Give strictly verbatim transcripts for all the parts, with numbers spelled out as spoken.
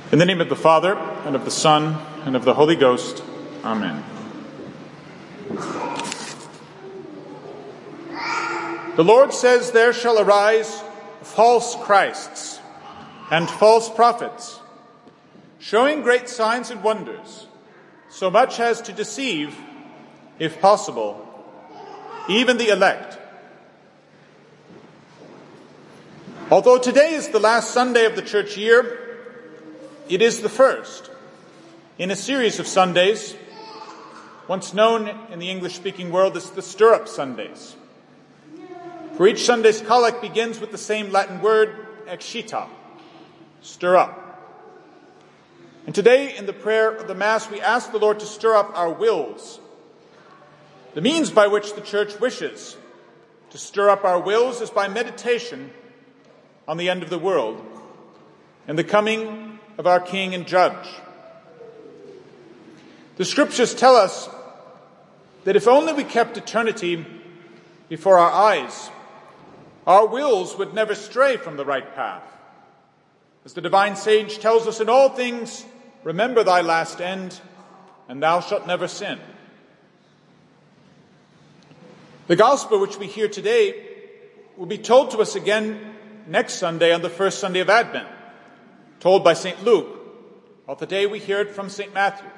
In the name of the Father, and of the Son, and of the Holy Ghost. Amen. The Lord says, "There shall arise false Christs and false prophets, showing great signs and wonders, so much as to deceive, if possible, even the elect." Although today is the last Sunday of the church year, it is the first in a series of Sundays, once known in the English-speaking world as the Stir-up Sundays. For each Sunday's collect begins with the same Latin word, excita, stir up. And today, in the prayer of the Mass, we ask the Lord to stir up our wills. The means by which the Church wishes to stir up our wills is by meditation on the end of the world and the coming of our King and Judge. The Scriptures tell us that if only we kept eternity before our eyes, our wills would never stray from the right path. As the divine sage tells us, in all things, remember thy last end, and thou shalt never sin. The gospel which we hear today will be told to us again next Sunday on the first Sunday of Advent, told by Saint Luke, while today we hear it from Saint Matthew.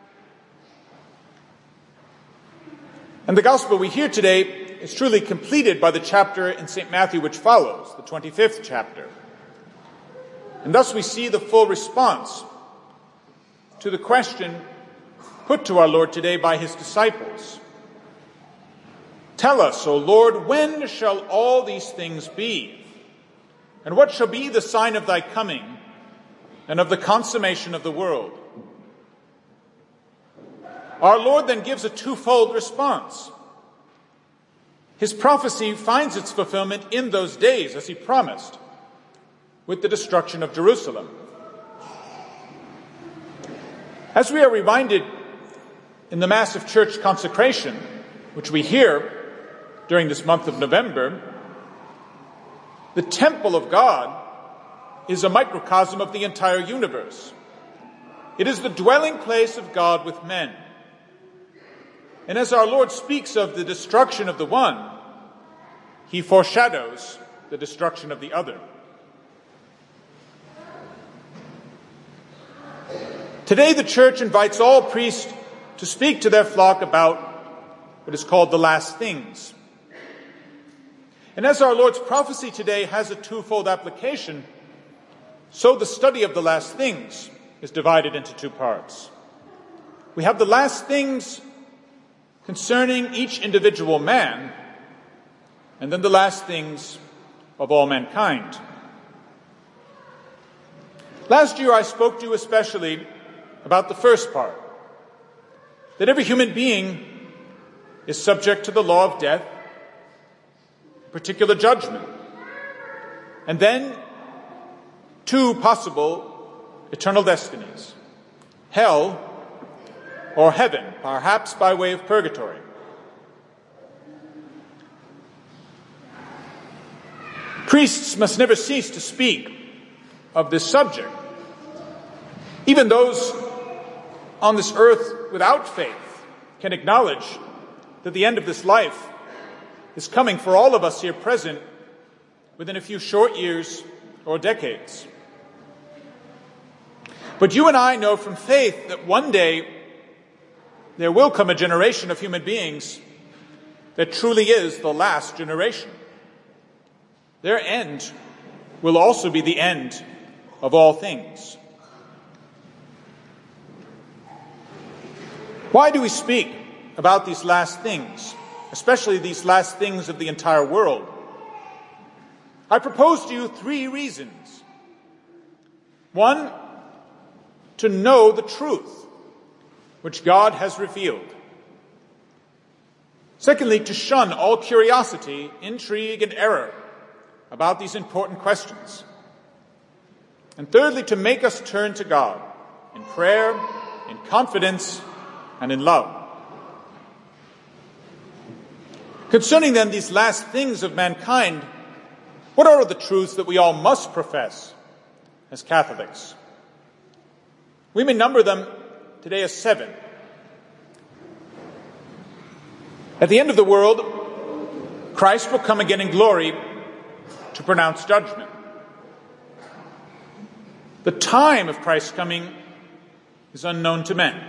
And the gospel we hear today is truly completed by the chapter in Saint Matthew which follows, the twenty-fifth chapter. And thus we see the full response to the question put to our Lord today by his disciples. Tell us, O Lord, when shall all these things be? And what shall be the sign of thy coming and of the consummation of the world? Our Lord then gives a twofold response. His prophecy finds its fulfillment in those days, as he promised, with the destruction of Jerusalem. As we are reminded in the Mass of Church consecration, which we hear during this month of November, the temple of God is a microcosm of the entire universe. It is the dwelling place of God with men. And as our Lord speaks of the destruction of the one, he foreshadows the destruction of the other. Today the Church invites all priests to speak to their flock about what is called the last things. And as our Lord's prophecy today has a twofold application, so the study of the last things is divided into two parts. We have the last things concerning each individual man, and then the last things of all mankind. Last year I spoke to you especially about the first part, that every human being is subject to the law of death, particular judgment, and then two possible eternal destinies, hell or heaven, perhaps by way of purgatory. Priests must never cease to speak of this subject. Even those on this earth without faith can acknowledge that the end of this life is coming for all of us here present within a few short years or decades. But you and I know from faith that one day there will come a generation of human beings that truly is the last generation. Their end will also be the end of all things. Why do we speak about these last things, especially these last things of the entire world? I propose to you three reasons. One, to know the truth which God has revealed. Secondly, to shun all curiosity, intrigue, and error about these important questions. And thirdly, to make us turn to God in prayer, in confidence, and in love. Concerning then these last things of mankind, what are the truths that we all must profess as Catholics? We may number them today as seven. At the end of the world, Christ will come again in glory to pronounce judgment. The time of Christ's coming is unknown to men.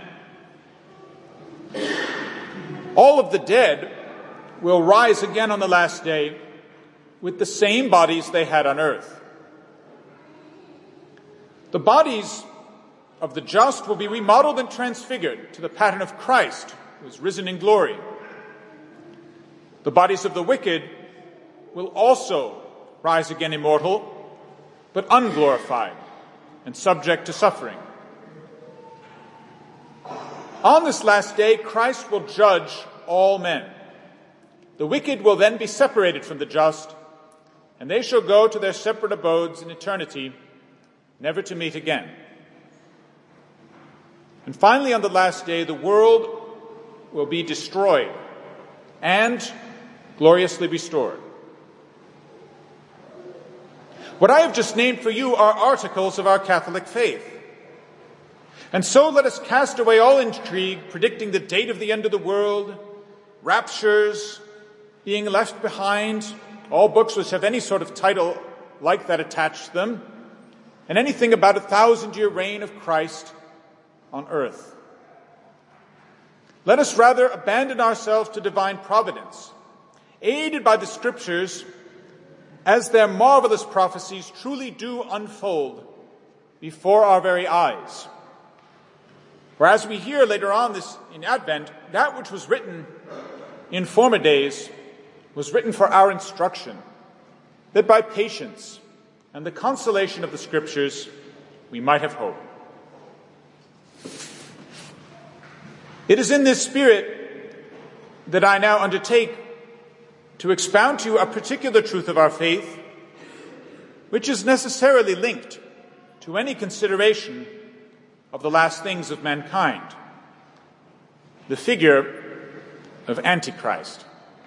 All of the dead will rise again on the last day with the same bodies they had on earth. The bodies of the just will be remodeled and transfigured to the pattern of Christ, who is risen in glory. The bodies of the wicked will also rise again immortal, but unglorified and subject to suffering. On this last day, Christ will judge all men. The wicked will then be separated from the just, and they shall go to their separate abodes in eternity, never to meet again. And finally, on the last day, the world will be destroyed and gloriously restored. What I have just named for you are articles of our Catholic faith. And so let us cast away all intrigue, predicting the date of the end of the world, raptures being left behind, all books which have any sort of title like that attached to them, and anything about a thousand-year reign of Christ on earth. Let us rather abandon ourselves to divine providence, aided by the Scriptures, as their marvelous prophecies truly do unfold before our very eyes. For as we hear later on this in Advent, that which was written in former days was written for our instruction, that by patience and the consolation of the Scriptures we might have hope. It is in this spirit that I now undertake to expound to you a particular truth of our faith, which is necessarily linked to any consideration of the last things of mankind, the figure of Antichrist.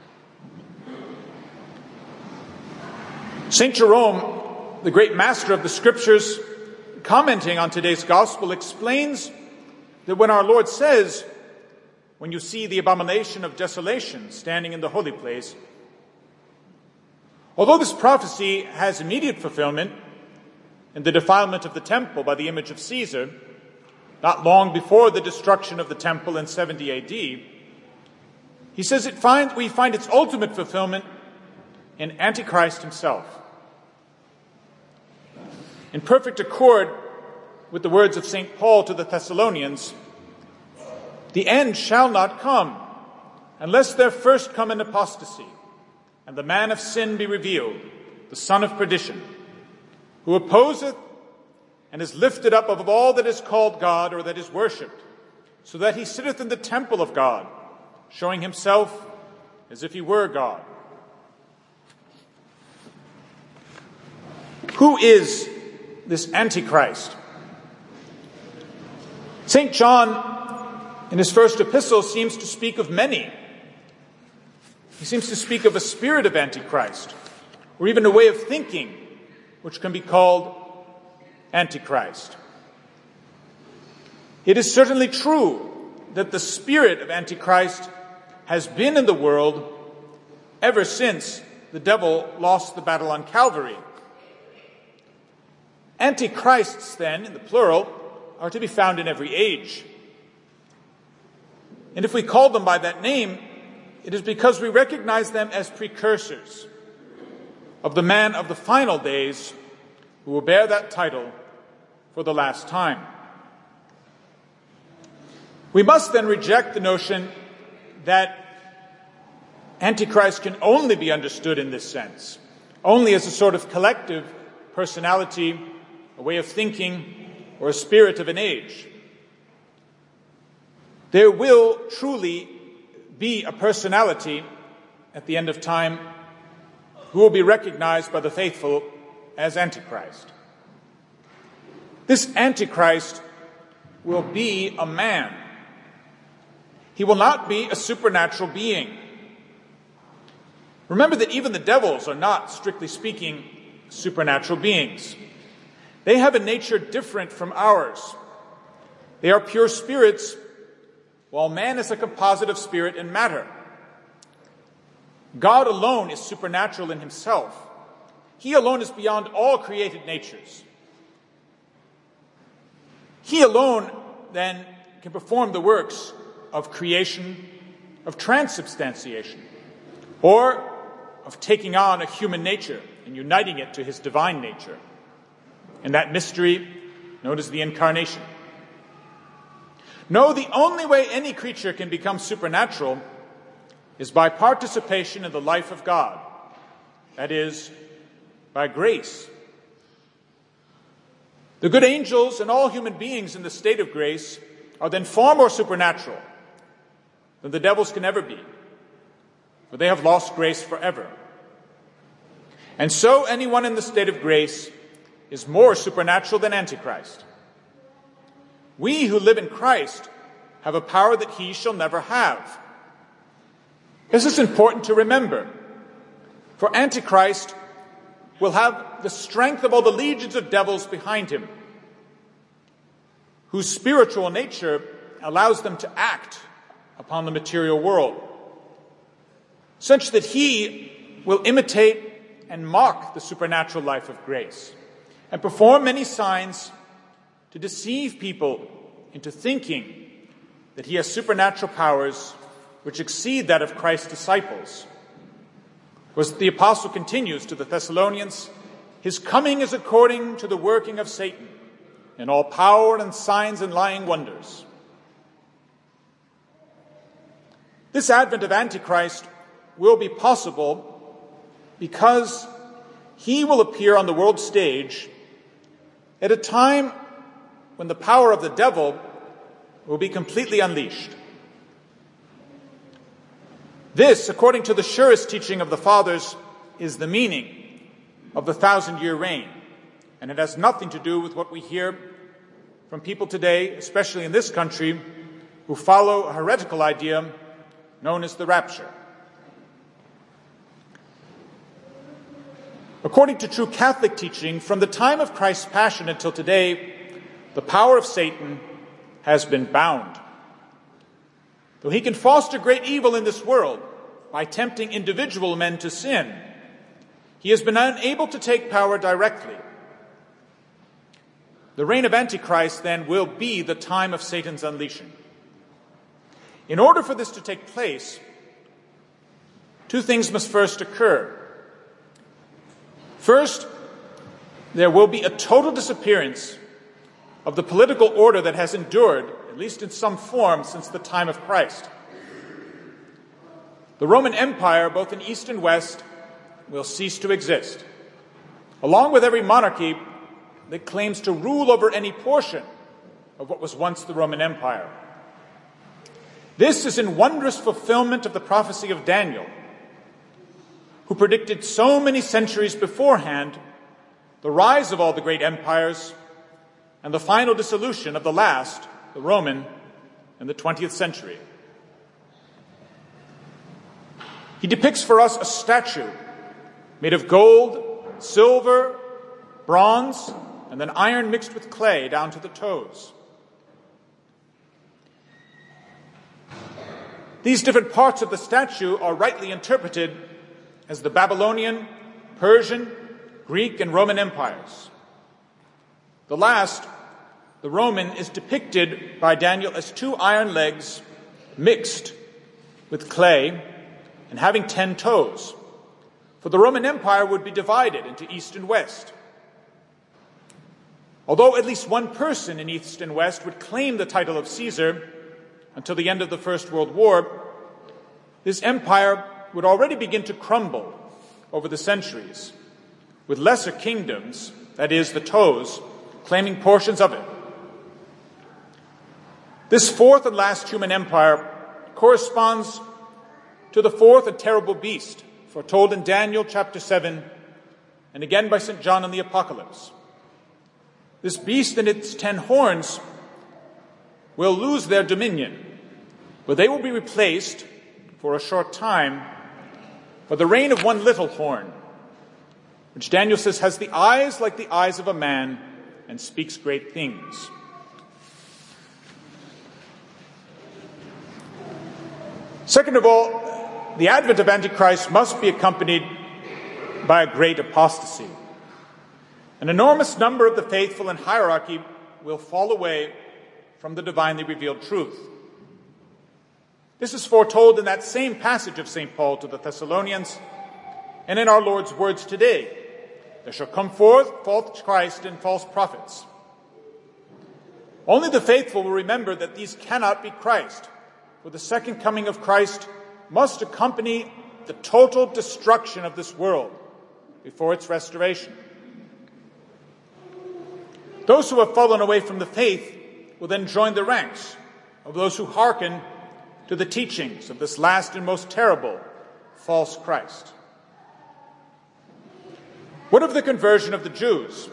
Saint Jerome, the great master of the Scriptures, commenting on today's gospel, explains that when our Lord says, "When you see the abomination of desolation standing in the holy place," although this prophecy has immediate fulfillment in the defilement of the temple by the image of Caesar, not long before the destruction of the temple in seventy A D, he says it find, we find its ultimate fulfillment in Antichrist himself. In perfect accord with the words of Saint Paul to the Thessalonians, "The end shall not come unless there first come an apostasy, and the man of sin be revealed, the son of perdition, who opposeth and is lifted up above all that is called God or that is worshipped, so that he sitteth in the temple of God, showing himself as if he were God." Who is this Antichrist? Saint John, in his first epistle, seems to speak of many. He seems to speak of a spirit of Antichrist, or even a way of thinking, which can be called Antichrist. It is certainly true that the spirit of Antichrist has been in the world ever since the devil lost the battle on Calvary. Antichrists, then, in the plural, are to be found in every age. And if we call them by that name, it is because we recognize them as precursors of the man of the final days who will bear that title for the last time. We must then reject the notion that Antichrist can only be understood in this sense, only as a sort of collective personality, a way of thinking, or a spirit of an age. There will truly be a personality at the end of time who will be recognized by the faithful as Antichrist. This Antichrist will be a man. He will not be a supernatural being. Remember that even the devils are not, strictly speaking, supernatural beings. They have a nature different from ours. They are pure spirits, while man is a composite of spirit and matter. God alone is supernatural in himself. He alone is beyond all created natures. He alone, then, can perform the works of creation, of transubstantiation, or of taking on a human nature and uniting it to his divine nature, in that mystery known as the Incarnation. No, the only way any creature can become supernatural is by participation in the life of God, that is, by grace. The good angels and all human beings in the state of grace are then far more supernatural than the devils can ever be, for they have lost grace forever. And so anyone in the state of grace is more supernatural than Antichrist. We who live in Christ have a power that he shall never have. This is important to remember, for Antichrist will have the strength of all the legions of devils behind him, whose spiritual nature allows them to act upon the material world, such that he will imitate and mock the supernatural life of grace, and perform many signs to deceive people into thinking that he has supernatural powers which exceed that of Christ's disciples. As the apostle continues to the Thessalonians, his coming is according to the working of Satan in all power and signs and lying wonders. This advent of Antichrist will be possible because he will appear on the world stage at a time when the power of the devil will be completely unleashed. This, according to the surest teaching of the Fathers, is the meaning of the thousand-year reign, and it has nothing to do with what we hear from people today, especially in this country, who follow a heretical idea known as the rapture. According to true Catholic teaching, from the time of Christ's Passion until today, the power of Satan has been bound. Though he can foster great evil in this world by tempting individual men to sin, he has been unable to take power directly. The reign of Antichrist, then, will be the time of Satan's unleashing. In order for this to take place, two things must first occur. First, there will be a total disappearance of the political order that has endured, at least in some form, since the time of Christ. The Roman Empire, both in East and West, will cease to exist, along with every monarchy that claims to rule over any portion of what was once the Roman Empire. This is in wondrous fulfillment of the prophecy of Daniel, who predicted so many centuries beforehand the rise of all the great empires and the final dissolution of the last, the Roman, in the twentieth century. He depicts for us a statue made of gold, silver, bronze, and then iron mixed with clay down to the toes. These different parts of the statue are rightly interpreted as the Babylonian, Persian, Greek, and Roman empires. The last, the Roman, is depicted by Daniel as two iron legs mixed with clay and having ten toes, for the Roman Empire would be divided into East and West. Although at least one person in East and West would claim the title of Caesar until the end of the First World War, this empire would already begin to crumble over the centuries, with lesser kingdoms, that is, the toes, claiming portions of it. This fourth and last human empire corresponds to the fourth and terrible beast, foretold in Daniel chapter seven, and again by Saint John in the Apocalypse. This beast and its ten horns will lose their dominion, but they will be replaced for a short time by the reign of one little horn, which Daniel says has the eyes like the eyes of a man and speaks great things. Second of all, the advent of Antichrist must be accompanied by a great apostasy. An enormous number of the faithful in hierarchy will fall away from the divinely revealed truth. This is foretold in that same passage of Saint Paul to the Thessalonians and in our Lord's words today. There shall come forth false Christ and false prophets. Only the faithful will remember that these cannot be Christ, for the second coming of Christ must accompany the total destruction of this world before its restoration. Those who have fallen away from the faith will then join the ranks of those who hearken to the teachings of this last and most terrible false Christ. What of the conversion of the Jews?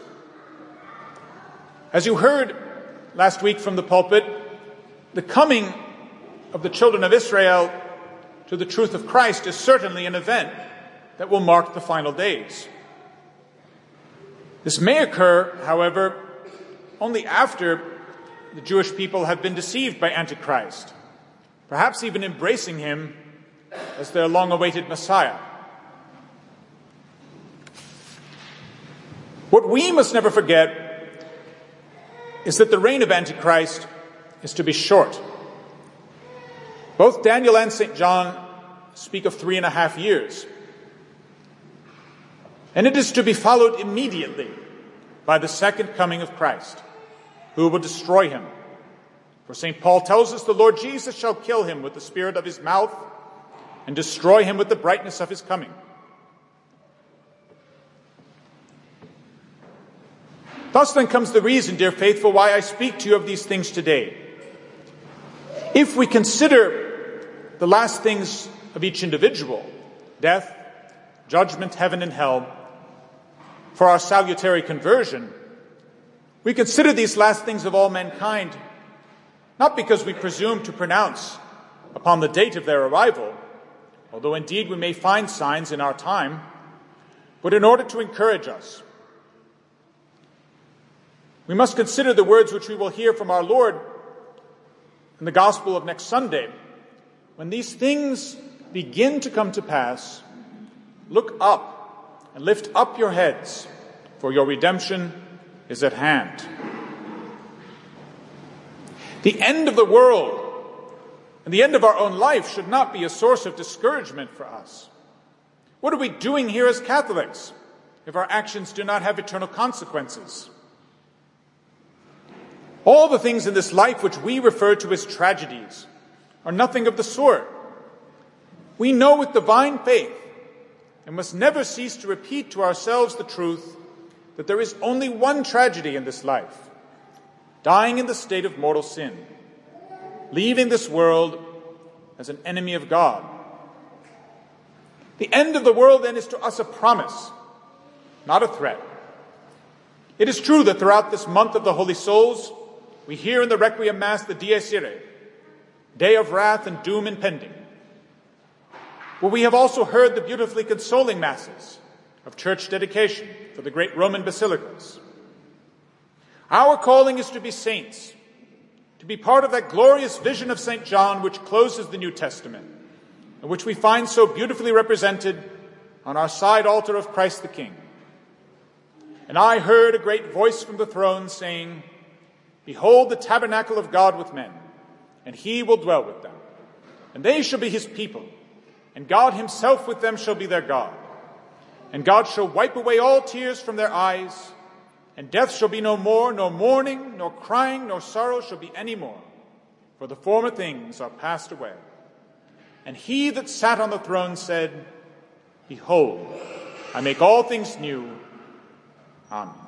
As you heard last week from the pulpit, the coming of the children of Israel to the truth of Christ is certainly an event that will mark the final days. This may occur, however, only after the Jewish people have been deceived by Antichrist, perhaps even embracing him as their long-awaited Messiah. What we must never forget is that the reign of Antichrist is to be short. Both Daniel and Saint John speak of three and a half years. And it is to be followed immediately by the second coming of Christ, who will destroy him. For Saint Paul tells us the Lord Jesus shall kill him with the spirit of his mouth and destroy him with the brightness of his coming. Thus then comes the reason, dear faithful, why I speak to you of these things today. If we consider the last things of each individual, death, judgment, heaven, and hell, for our salutary conversion, we consider these last things of all mankind, not because we presume to pronounce upon the date of their arrival, although indeed we may find signs in our time, but in order to encourage us. We must consider the words which we will hear from our Lord in the Gospel of next Sunday. When these things begin to come to pass, look up and lift up your heads, for your redemption is at hand. The end of the world and the end of our own life should not be a source of discouragement for us. What are we doing here as Catholics if our actions do not have eternal consequences? All the things in this life which we refer to as tragedies are nothing of the sort. We know with divine faith and must never cease to repeat to ourselves the truth that there is only one tragedy in this life: dying in the state of mortal sin, leaving this world as an enemy of God. The end of the world then is to us a promise, not a threat. It is true that throughout this month of the Holy Souls, we hear in the Requiem Mass the Dies Irae, day of wrath and doom impending. But we have also heard the beautifully consoling Masses of church dedication for the great Roman basilicas. Our calling is to be saints, to be part of that glorious vision of Saint John which closes the New Testament, and which we find so beautifully represented on our side altar of Christ the King. And I heard a great voice from the throne saying, "Behold the tabernacle of God with men, and he will dwell with them. And they shall be his people, and God himself with them shall be their God. And God shall wipe away all tears from their eyes, and death shall be no more, nor mourning, nor crying, nor sorrow shall be any more, for the former things are passed away." And he that sat on the throne said, "Behold, I make all things new." Amen.